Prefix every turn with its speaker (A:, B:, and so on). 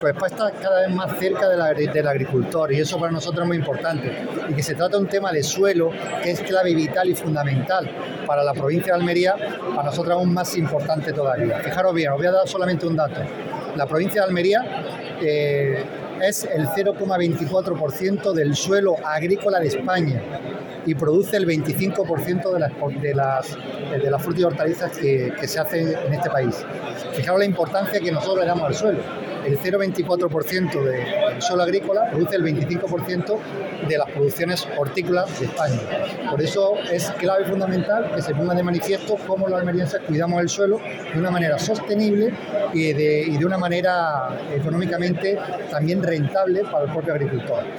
A: Pues está cada vez más cerca del agricultor, y eso para nosotros es muy importante, y que se trata de un tema de suelo que es clave, vital y fundamental para la provincia de Almería, para nosotros aún más importante todavía. Fijaros bien, os voy a dar solamente un dato. La provincia de Almería es el 0,24% del suelo agrícola de España y produce el 25% de las frutas y hortalizas que se hacen en este país. Fijaros la importancia que nosotros le damos al suelo. El 0,24% del suelo agrícola produce el 25% de las producciones hortícolas de España. Por eso es clave y fundamental que se ponga de manifiesto cómo los almerienses cuidamos el suelo de una manera sostenible y de una manera económicamente también rentable para el propio agricultor.